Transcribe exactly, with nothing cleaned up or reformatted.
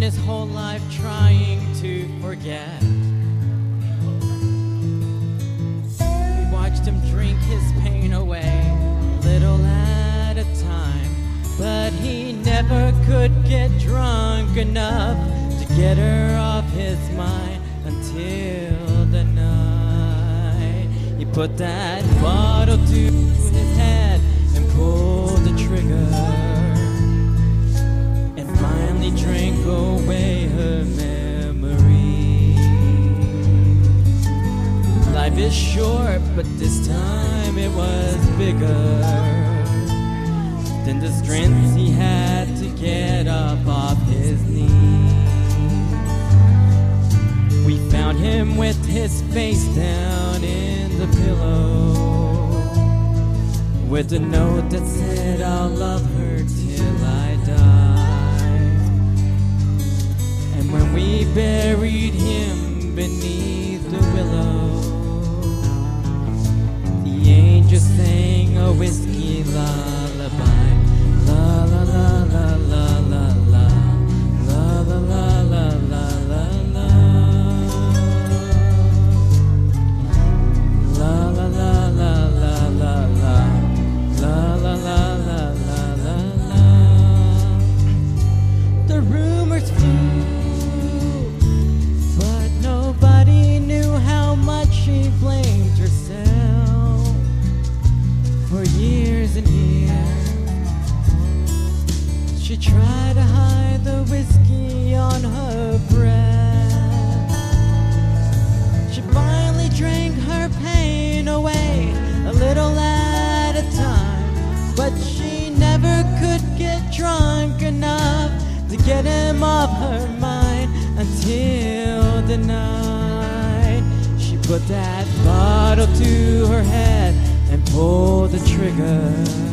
spent his whole life trying to forget. We watched him drink his pain away, little at a time, but he never could get drunk enough to get her off his mind until the night he put that bottle to his head and pulled the trigger, and finally drank away her memory. Life is short, but this time it was bigger than the strength he had to get up off his knees. We found him with his face down in the pillow, with a note that said, I'll love her till I die. And when we buried him beneath the willow, the angels sang a whiskey lullaby. La la la la la la la, la la la la la la la, la la la la la la la, la la la la la la la. The rumors flew, but nobody knew how much she blamed herself for years and years. She tried to hide the whiskey on her breath. She finally drank her pain away, a little at a time, but she never could get drunk enough to get him off her mind until the night she put that bottle to her head and pulled the trigger.